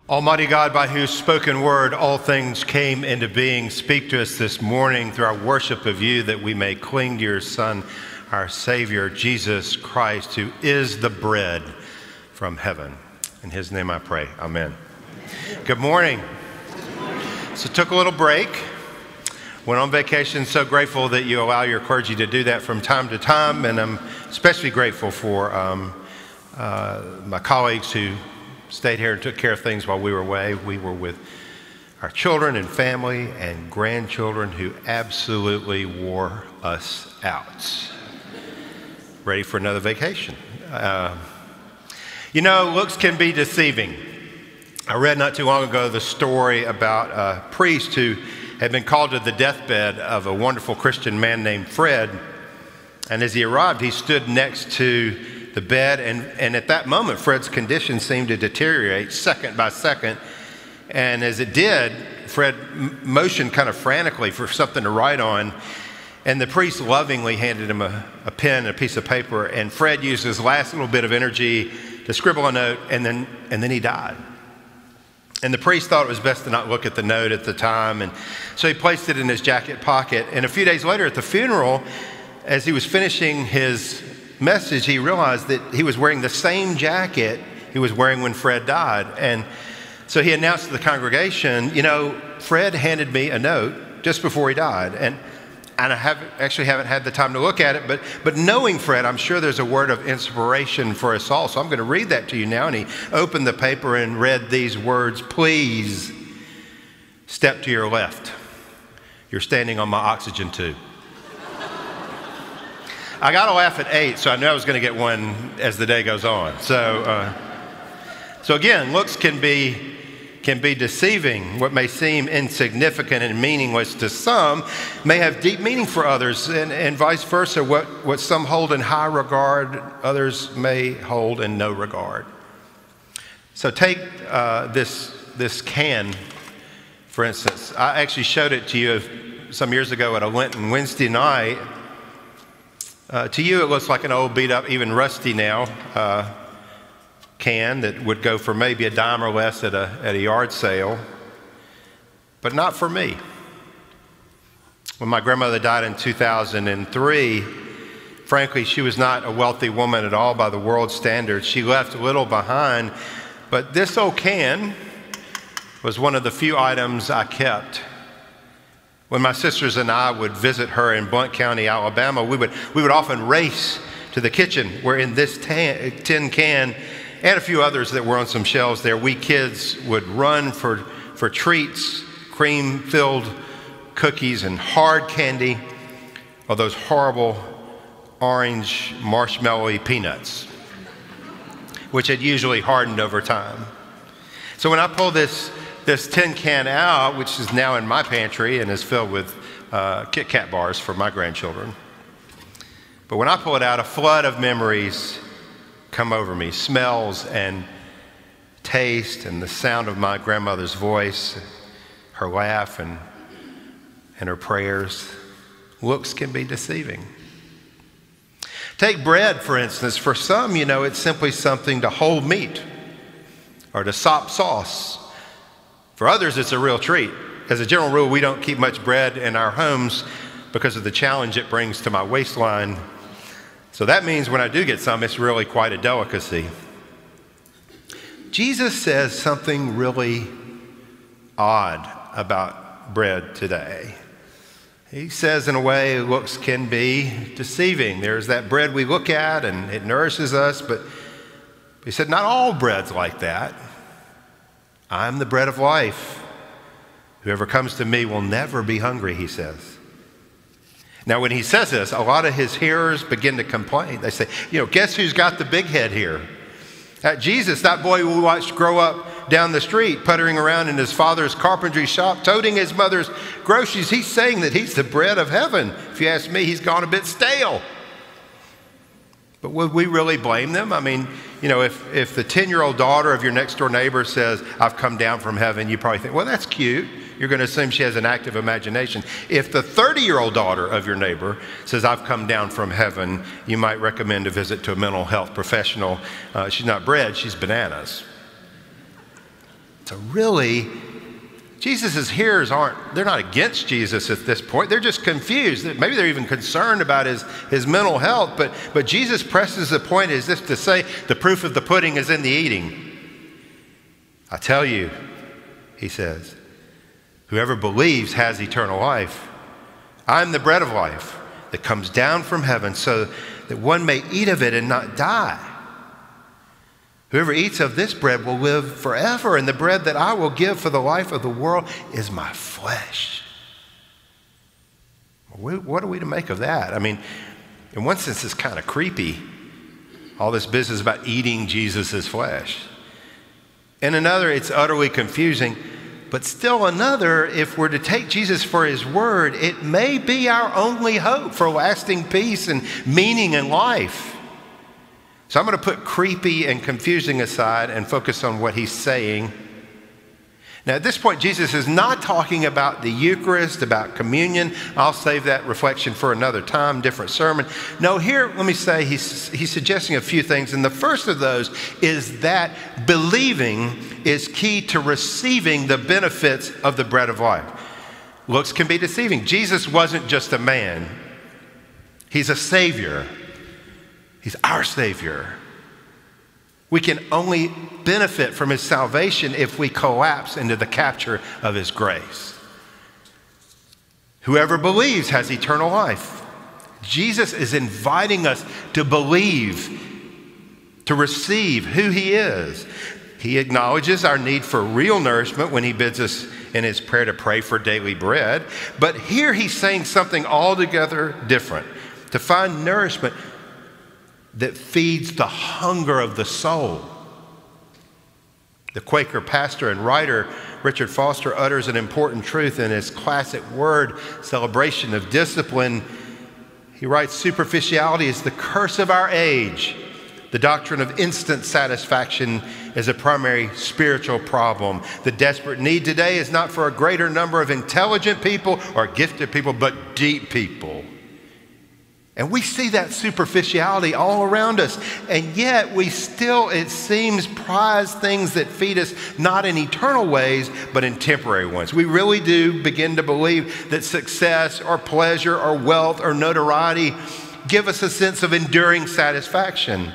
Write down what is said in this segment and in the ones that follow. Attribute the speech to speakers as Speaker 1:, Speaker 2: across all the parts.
Speaker 1: Almighty God, by whose spoken word all things came into being, speak to us this morning through our worship of you that we may cling to your Son, our Savior, Jesus Christ, who is the bread from heaven. In his name I pray, amen. Good morning. So took a little break, went on vacation. So grateful that you allow your clergy to do that from time to time, and I'm especially grateful for my colleagues who stayed here and took care of things while we were away. We were with our children and family and grandchildren who absolutely wore us out. Ready for another vacation. Looks can be deceiving. I read not too long ago the story about a priest who had been called to the deathbed of a wonderful Christian man named Fred. And as he arrived, he stood next to the bed, and at that moment, Fred's condition seemed to deteriorate second by second. And as it did, Fred motioned kind of frantically for something to write on, and the priest lovingly handed him a pen and a piece of paper, and Fred used his last little bit of energy to scribble a note, and then he died. And the priest thought it was best to not look at the note at the time, and so he placed it in his jacket pocket. And a few days later at the funeral, as he was finishing his message, he realized that he was wearing the same jacket he was wearing when Fred died. And so he announced to the congregation, Fred handed me a note just before he died. And I haven't had the time to look at it, but knowing Fred, I'm sure there's a word of inspiration for us all. So I'm going to read that to you now. And he opened the paper and read these words: "Please step to your left. You're standing on my oxygen tube." I got to laugh at 8, so I knew I was going to get one as the day goes on. So again, looks can be deceiving. What may seem insignificant and meaningless to some may have deep meaning for others, and vice versa. What some hold in high regard, others may hold in no regard. So take this can, for instance. I actually showed it to you some years ago at a Lenten Wednesday night. To you, it looks like an old, beat up, even rusty now can that would go for maybe a dime or less at a yard sale, but not for me. When my grandmother died in 2003, frankly, she was not a wealthy woman at all by the world's standards. She left little behind, but this old can was one of the few items I kept. When my sisters and I would visit her in Blount County, Alabama, we would often race to the kitchen where in this tin can and a few others that were on some shelves there, we kids would run for treats, cream-filled cookies and hard candy, or those horrible orange marshmallowy peanuts, which had usually hardened over time. So when I pulled this tin can out, which is now in my pantry and is filled with Kit Kat bars for my grandchildren. But when I pull it out, a flood of memories come over me, smells and taste and the sound of my grandmother's voice, her laugh and her prayers. Looks can be deceiving. Take bread, for instance. For some, it's simply something to hold meat or to sop sauce. For others, it's a real treat. As a general rule, we don't keep much bread in our homes because of the challenge it brings to my waistline. So that means when I do get some, it's really quite a delicacy. Jesus says something really odd about bread today. He says, in a way, looks can be deceiving. There's that bread we look at and it nourishes us, but he said, not all bread's like that. I'm the bread of life. Whoever comes to me will never be hungry, he says. Now, when he says this, a lot of his hearers begin to complain. They say, guess who's got the big head here? Jesus, that boy we watched grow up down the street, puttering around in his father's carpentry shop, toting his mother's groceries. He's saying that he's the bread of heaven. If you ask me, he's gone a bit stale. But would we really blame them? I mean, if the 10-year-old daughter of your next door neighbor says, I've come down from heaven, you probably think, well, that's cute. You're going to assume she has an active imagination. If the 30-year-old daughter of your neighbor says, I've come down from heaven, you might recommend a visit to a mental health professional. She's not bread, she's bananas. So really, Jesus' hearers they're not against Jesus at this point. They're just confused. Maybe they're even concerned about his mental health. But Jesus presses the point as if to say, the proof of the pudding is in the eating. I tell you, he says, whoever believes has eternal life. I'm the bread of life that comes down from heaven so that one may eat of it and not die. Whoever eats of this bread will live forever, and the bread that I will give for the life of the world is my flesh. What are we to make of that? I mean, in one sense, it's kind of creepy, all this business about eating Jesus' flesh. In another, it's utterly confusing. But still another, if we're to take Jesus for his word, it may be our only hope for lasting peace and meaning in life. So I'm going to put creepy and confusing aside and focus on what he's saying. Now, at this point, Jesus is not talking about the Eucharist, about communion. I'll save that reflection for another time, different sermon. No, here, let me say, he's suggesting a few things. And the first of those is that believing is key to receiving the benefits of the bread of life. Looks can be deceiving. Jesus wasn't just a man. He's a Savior. He's our Savior. We can only benefit from his salvation if we collapse into the capture of his grace. Whoever believes has eternal life. Jesus is inviting us to believe, to receive who he is. He acknowledges our need for real nourishment when he bids us in his prayer to pray for daily bread. But here he's saying something altogether different. To find nourishment that feeds the hunger of the soul. The Quaker pastor and writer Richard Foster utters an important truth in his classic word, Celebration of Discipline. He writes, superficiality is the curse of our age. The doctrine of instant satisfaction is a primary spiritual problem. The desperate need today is not for a greater number of intelligent people or gifted people, but deep people. And we see that superficiality all around us. And yet we still, it seems, prize things that feed us not in eternal ways, but in temporary ones. We really do begin to believe that success or pleasure or wealth or notoriety give us a sense of enduring satisfaction.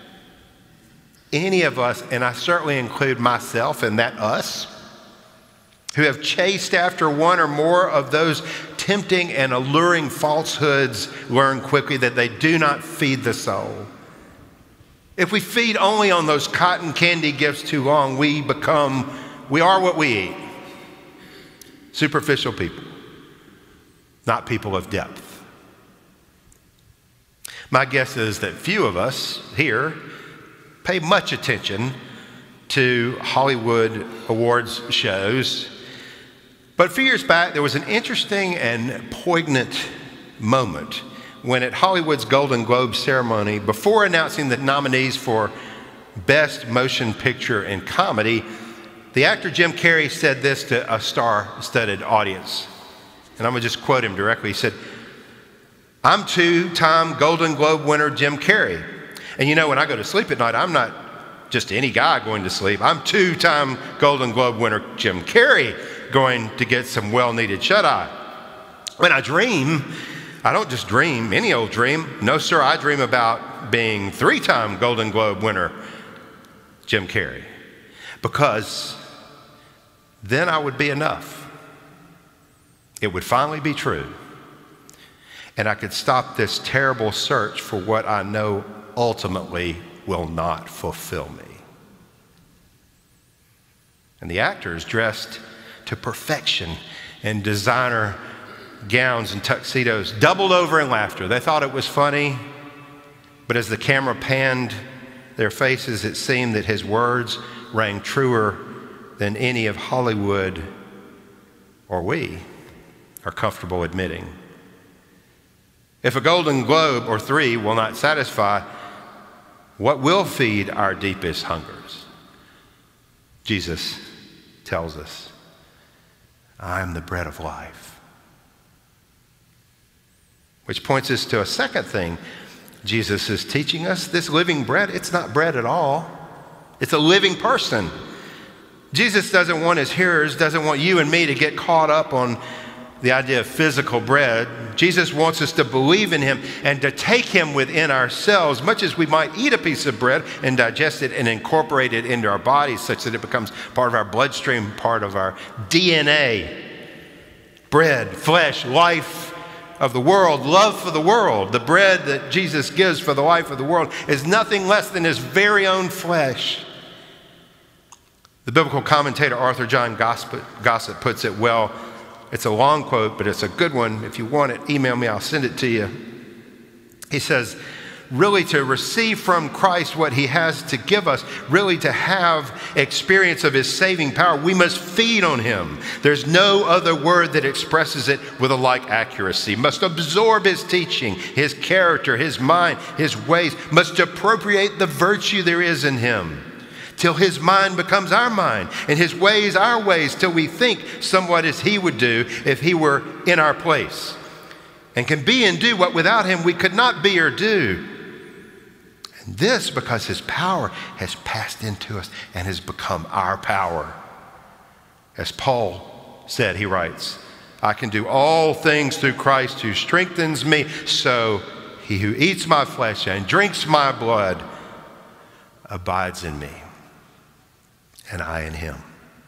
Speaker 1: Any of us, and I certainly include myself in that us, who have chased after one or more of those tempting and alluring falsehoods, learn quickly that they do not feed the soul. If we feed only on those cotton candy gifts too long, we are what we eat. Superficial people, not people of depth. My guess is that few of us here pay much attention to Hollywood awards shows. But a few years back, there was an interesting and poignant moment when at Hollywood's Golden Globe ceremony, before announcing the nominees for Best Motion Picture in Comedy, the actor Jim Carrey said this to a star-studded audience. And I'm going to just quote him directly. He said, "I'm two-time Golden Globe winner Jim Carrey. And you know, when I go to sleep at night, I'm not just any guy going to sleep. I'm two-time Golden Globe winner Jim Carrey going to get some well-needed shut-eye. When I dream, I don't just dream any old dream. No, sir, I dream about being three-time Golden Globe winner Jim Carrey. Because then I would be enough. It would finally be true. And I could stop this terrible search for what I know ultimately will not fulfill me." And the actors dressed to perfection in designer gowns and tuxedos doubled over in laughter. They thought it was funny, but as the camera panned their faces, it seemed that his words rang truer than any of Hollywood or we are comfortable admitting. If a Golden Globe or three will not satisfy, what will feed our deepest hungers? Jesus tells us, "I am the bread of life." Which points us to a second thing Jesus is teaching us. This living bread, it's not bread at all. It's a living person. Jesus doesn't want his hearers, doesn't want you and me to get caught up on the idea of physical bread. Jesus wants us to believe in him and to take him within ourselves, much as we might eat a piece of bread and digest it and incorporate it into our bodies such that it becomes part of our bloodstream, part of our DNA. Bread, flesh, life of the world, love for the world. The bread that Jesus gives for the life of the world is nothing less than his very own flesh. The biblical commentator Arthur John Gossett puts it well. It's a long quote, but it's a good one. If you want it, email me, I'll send it to you. He says, really to receive from Christ what he has to give us, really to have experience of his saving power, we must feed on him. There's no other word that expresses it with a like accuracy. Must absorb his teaching, his character, his mind, his ways. Must appropriate the virtue there is in him, till his mind becomes our mind and his ways our ways, till we think somewhat as he would do if he were in our place, and can be and do what without him we could not be or do. And this because his power has passed into us and has become our power. As Paul said, he writes, I can do all things through Christ who strengthens me. So he who eats my flesh and drinks my blood abides in me, and I in him.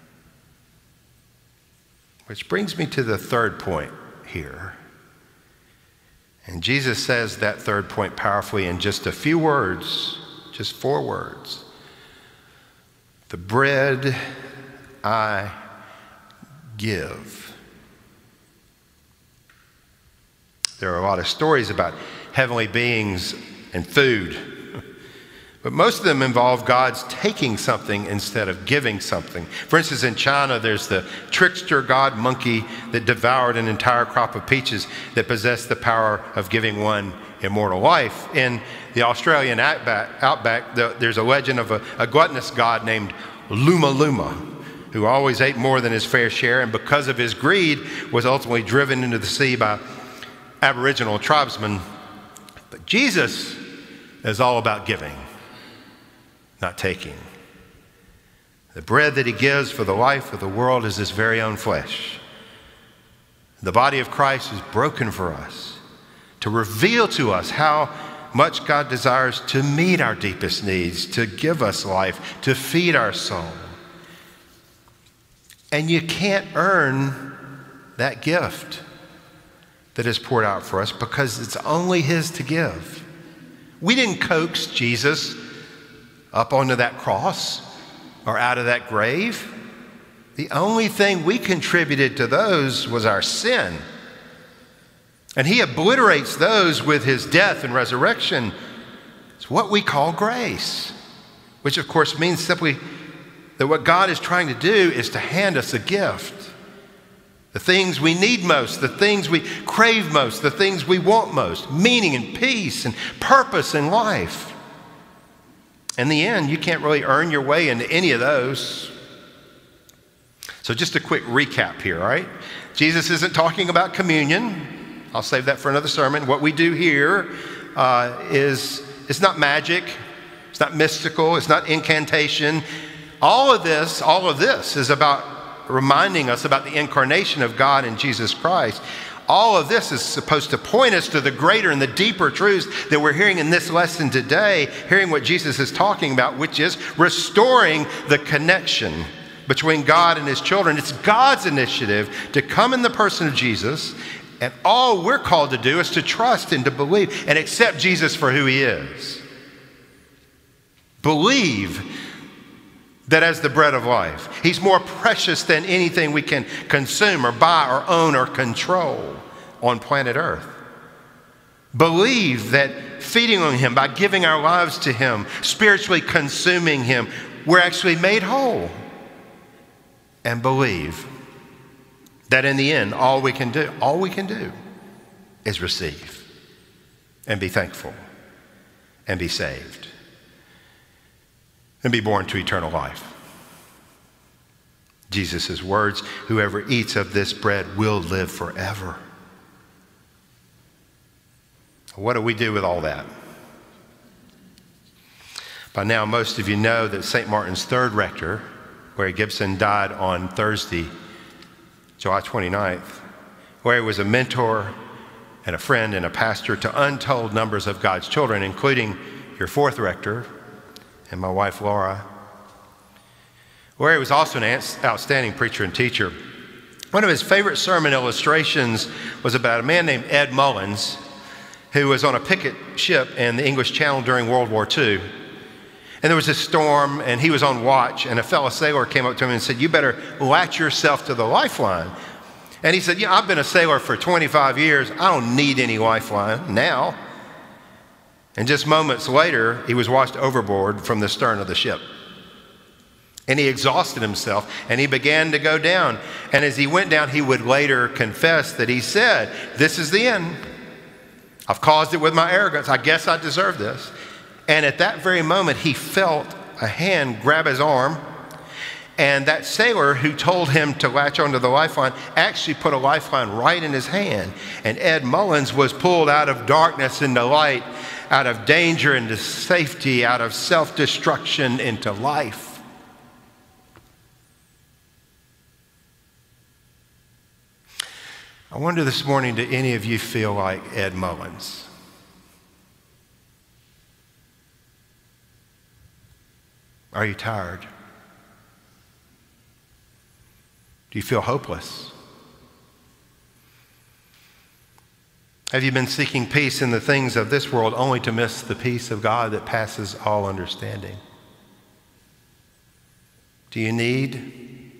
Speaker 1: Which brings me to the third point here. And Jesus says that third point powerfully in just a few words, just 4 words. The bread I give. There are a lot of stories about heavenly beings and food. But most of them involve God's taking something instead of giving something. For instance, in China, there's the trickster god monkey that devoured an entire crop of peaches that possessed the power of giving one immortal life. In the Australian outback, there's a legend of a gluttonous god named Luma Luma, who always ate more than his fair share, and because of his greed was ultimately driven into the sea by Aboriginal tribesmen. But Jesus is all about giving, not taking. The bread that he gives for the life of the world is his very own flesh. The body of Christ is broken for us to reveal to us how much God desires to meet our deepest needs, to give us life, to feed our soul. And you can't earn that gift that is poured out for us because it's only his to give. We didn't coax Jesus up onto that cross or out of that grave. The only thing we contributed to those was our sin. And he obliterates those with his death and resurrection. It's what we call grace, which of course means simply that what God is trying to do is to hand us a gift. The things we need most, the things we crave most, the things we want most, meaning and peace and purpose in life. In the end, you can't really earn your way into any of those. So just a quick recap here, all right? Jesus isn't talking about communion. I'll save that for another sermon. What we do here is it's not magic. It's not mystical. It's not incantation. All of this is about reminding us about the incarnation of God in Jesus Christ. All of this is supposed to point us to the greater and the deeper truths that we're hearing in this lesson today, hearing what Jesus is talking about, which is restoring the connection between God and his children. It's God's initiative to come in the person of Jesus, and all we're called to do is to trust and to believe and accept Jesus for who he is. Believe that as the bread of life, he's more precious than anything we can consume or buy or own or control on planet Earth. Believe that feeding on him, by giving our lives to him, spiritually consuming him, we're actually made whole. And believe that in the end, all we can do is receive and be thankful and be saved and be born to eternal life. Jesus' words, whoever eats of this bread will live forever. What do we do with all that? By now, most of you know that St. Martin's third rector Larry Gibson died on Thursday, July 29th. Larry was a mentor and a friend and a pastor to untold numbers of God's children, including your fourth rector and my wife, Laura. Larry was also an outstanding preacher and teacher. One of his favorite sermon illustrations was about a man named Ed Mullins, who was on a picket ship in the English Channel during World War II. And there was a storm, and he was on watch, and a fellow sailor came up to him and said, "You better latch yourself to the lifeline." And he said, "Yeah, I've been a sailor for 25 years. I don't need any lifeline now." And just moments later, he was washed overboard from the stern of the ship. And he exhausted himself, and he began to go down. And as he went down, he would later confess that he said, "This is the end. I've caused it with my arrogance. I guess I deserve this." And at that very moment, he felt a hand grab his arm. And that sailor who told him to latch onto the lifeline actually put a lifeline right in his hand. And Ed Mullins was pulled out of darkness into light, out of danger into safety, out of self-destruction into life. I wonder this morning, do any of you feel like Ed Mullins? Are you tired? Do you feel hopeless? Have you been seeking peace in the things of this world only to miss the peace of God that passes all understanding? Do you need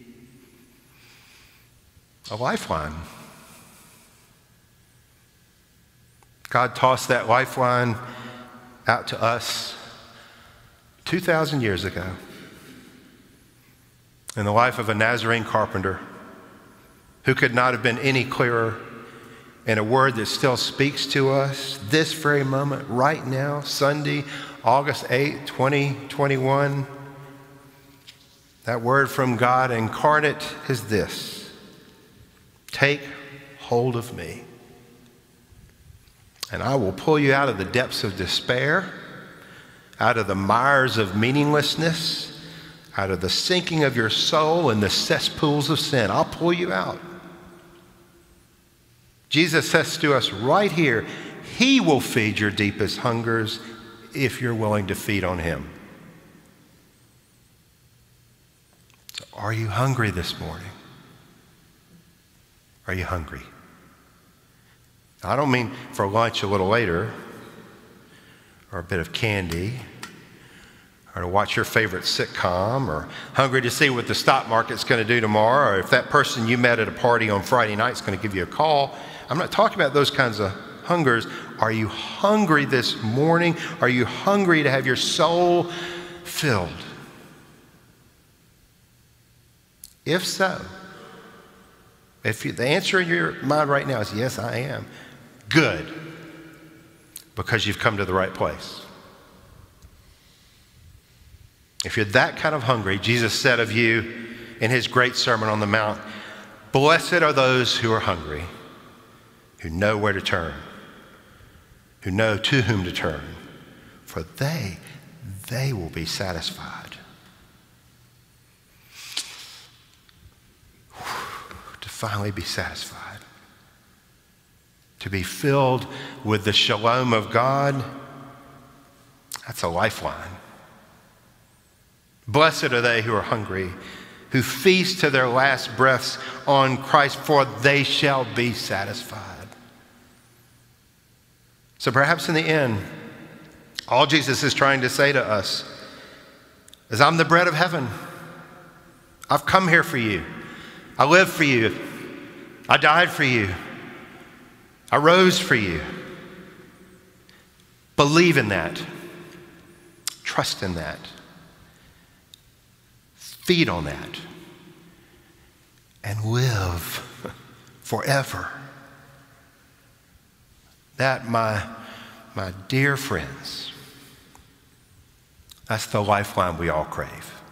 Speaker 1: a lifeline? God tossed that lifeline out to us 2,000 years ago in the life of a Nazarene carpenter who could not have been any clearer, in a word that still speaks to us this very moment, right now, Sunday, August 8, 2021. That word from God incarnate is this: take hold of me, and I will pull you out of the depths of despair, out of the mires of meaninglessness, out of the sinking of your soul and the cesspools of sin. I'll pull you out. Jesus says to us right here, he will feed your deepest hungers if you're willing to feed on him. So are you hungry this morning? Are you hungry? I don't mean for lunch a little later, or a bit of candy, or to watch your favorite sitcom, or hungry to see what the stock market's going to do tomorrow, or if that person you met at a party on Friday night is going to give you a call. I'm not talking about those kinds of hungers. Are you hungry this morning? Are you hungry to have your soul filled? If so, if the answer in your mind right now is yes, I am, good, because you've come to the right place. If you're that kind of hungry, Jesus said of you in his great Sermon on the Mount, blessed are those who are hungry, who know where to turn, who know to whom to turn, for they will be satisfied. To finally be satisfied. To be filled with the shalom of God, that's a lifeline. Blessed are they who are hungry, who feast to their last breaths on Christ, for they shall be satisfied. So perhaps in the end, all Jesus is trying to say to us is, I'm the bread of heaven. I've come here for you. I live for you. I died for you. I rose for you. Believe in that. Trust in that. Feed on that. And live forever. That, my dear friends, that's the lifeline we all crave.